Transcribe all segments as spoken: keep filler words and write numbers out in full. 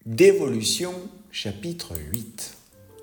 Dévolution, chapitre huit.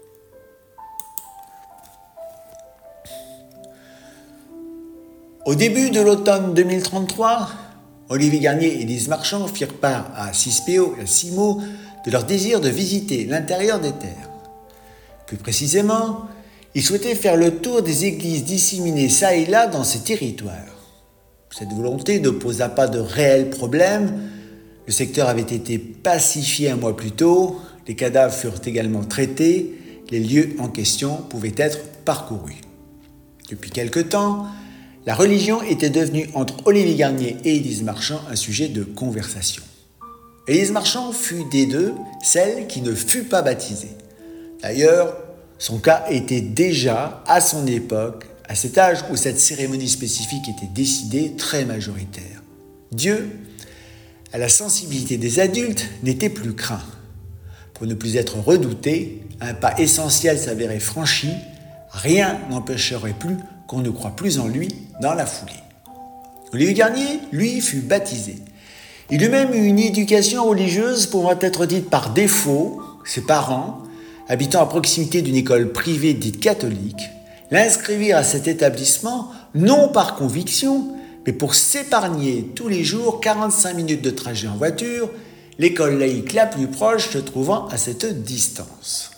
Au début de l'automne deux mille trente-trois, Olivier Garnier et Lise Marchand firent part à Cispeo et à Simo de leur désir de visiter l'intérieur des terres. Plus précisément, ils souhaitaient faire le tour des églises disséminées çà et là dans ces territoires. Cette volonté ne posa pas de réels problèmes. Le secteur avait été pacifié un mois plus tôt, les cadavres furent également traités, les lieux en question pouvaient être parcourus. Depuis quelque temps, la religion était devenue entre Olivier Garnier et Élise Marchand un sujet de conversation. Élise Marchand fut des deux celle qui ne fut pas baptisée. D'ailleurs, son cas était déjà, à son époque, à cet âge où cette cérémonie spécifique était décidée, très majoritaire. Dieu, à la sensibilité des adultes, n'était plus craint. Pour ne plus être redouté, un pas essentiel s'avérait franchi, rien n'empêcherait plus qu'on ne croit plus en lui dans la foulée. Olivier Garnier, lui, fut baptisé. Il eut même eu une éducation religieuse pouvant être dite par défaut. Ses parents, habitant à proximité d'une école privée dite catholique, l'inscrivirent à cet établissement non par conviction, mais pour s'épargner tous les jours quarante-cinq minutes de trajet en voiture, l'école laïque la plus proche se trouvant à cette distance.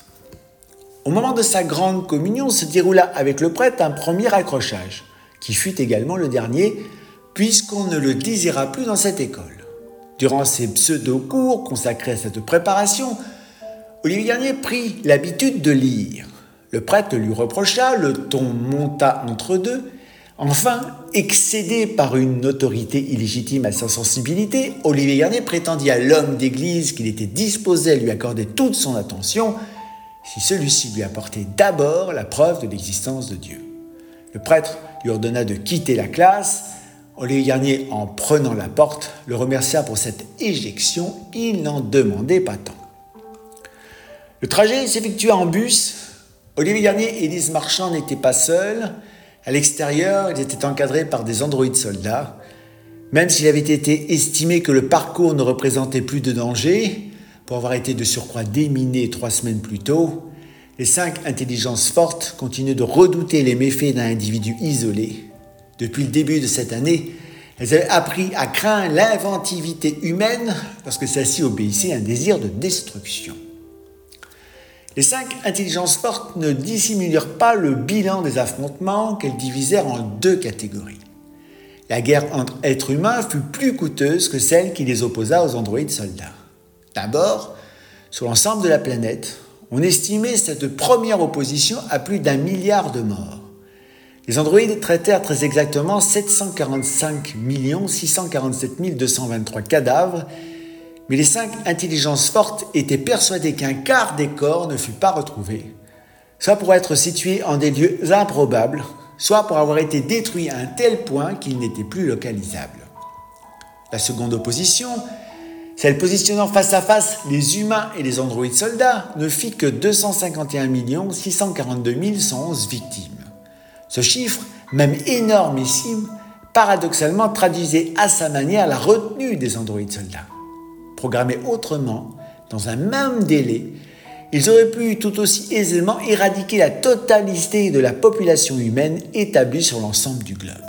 Au moment de sa grande communion se déroula avec le prêtre un premier accrochage, qui fut également le dernier, puisqu'on ne le désira plus dans cette école. Durant ces pseudo-cours consacrés à cette préparation, Olivier Garnier prit l'habitude de lire. Le prêtre lui reprocha, le ton monta entre deux. Enfin, excédé par une autorité illégitime à sa sensibilité, Olivier Garnier prétendit à l'homme d'église qu'il était disposé à lui accorder toute son attention si celui-ci lui apportait d'abord la preuve de l'existence de Dieu. Le prêtre lui ordonna de quitter la classe. Olivier Garnier, en prenant la porte, le remercia pour cette éjection. Il n'en demandait pas tant. Le trajet s'effectua en bus. Olivier Garnier et Lise Marchand n'étaient pas seuls. À l'extérieur, ils étaient encadrés par des androïdes soldats. Même s'il avait été estimé que le parcours ne représentait plus de danger, pour avoir été de surcroît déminé trois semaines plus tôt, les cinq intelligences fortes continuaient de redouter les méfaits d'un individu isolé. Depuis le début de cette année, elles avaient appris à craindre l'inventivité humaine lorsque celle-ci obéissait à un désir de destruction. Les cinq intelligences fortes ne dissimulèrent pas le bilan des affrontements qu'elles divisèrent en deux catégories. La guerre entre êtres humains fut plus coûteuse que celle qui les opposa aux androïdes soldats. D'abord, sur l'ensemble de la planète, on estimait cette première opposition à plus d'un milliard de morts. Les androïdes traitèrent très exactement sept cent quarante-cinq millions six cent quarante-sept mille deux cent vingt-trois cadavres, mais les cinq intelligences fortes étaient persuadées qu'un quart des corps ne fut pas retrouvé, soit pour être situés en des lieux improbables, soit pour avoir été détruits à un tel point qu'ils n'étaient plus localisables. La seconde opposition, celle positionnant face à face les humains et les androïdes soldats, ne fit que deux cent cinquante et un millions six cent quarante-deux mille cent onze victimes. Ce chiffre, même énormissime, paradoxalement traduisait à sa manière la retenue des androïdes soldats. Programmés autrement, dans un même délai, ils auraient pu tout aussi aisément éradiquer la totalité de la population humaine établie sur l'ensemble du globe.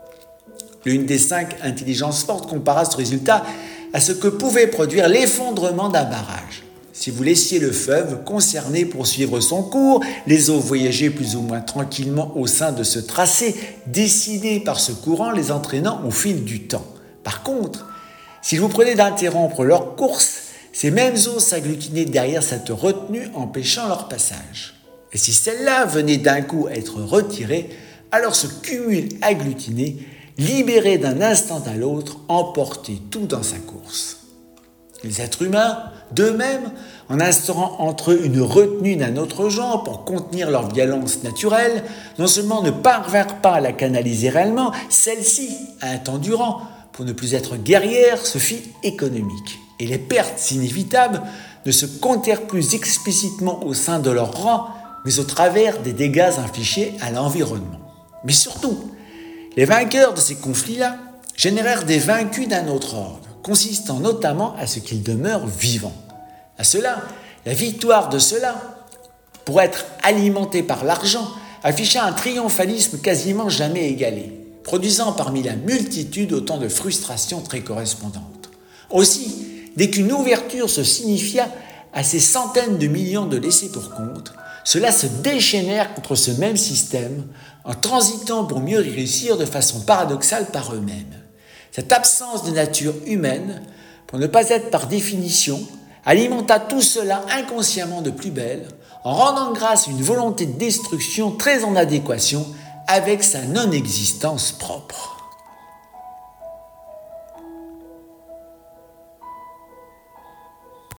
L'une des cinq intelligences fortes compara ce résultat à ce que pouvait produire l'effondrement d'un barrage. Si vous laissiez le fleuve concerné poursuivre son cours, les eaux voyageaient plus ou moins tranquillement au sein de ce tracé, dessiné par ce courant les entraînant au fil du temps. Par contre, s'il vous prenait d'interrompre leur course, ces mêmes eaux s'agglutinaient derrière cette retenue, empêchant leur passage. Et si celle-là venait d'un coup à être retirée, alors ce cumul agglutiné, libéré d'un instant à l'autre, emportait tout dans sa course. Les êtres humains, d'eux-mêmes, en instaurant entre eux une retenue d'un autre genre pour contenir leur violence naturelle, non seulement ne parvinrent pas à la canaliser réellement, celle-ci, à un temps durant, pour ne plus être guerrière, se fit économique. Et les pertes inévitables ne se comptèrent plus explicitement au sein de leur rang, mais au travers des dégâts infligés à l'environnement. Mais surtout, les vainqueurs de ces conflits-là générèrent des vaincus d'un autre ordre, consistant notamment à ce qu'ils demeurent vivants. À cela, la victoire de cela, pour être alimentée par l'argent, afficha un triomphalisme quasiment jamais égalé, produisant parmi la multitude autant de frustrations très correspondantes. Aussi, dès qu'une ouverture se signifia à ces centaines de millions de laissés pour compte, ceux-là se déchaînèrent contre ce même système en transitant pour mieux réussir de façon paradoxale par eux-mêmes. Cette absence de nature humaine, pour ne pas être par définition, alimenta tout cela inconsciemment de plus belle, en rendant grâce à une volonté de destruction très en adéquation avec sa non-existence propre.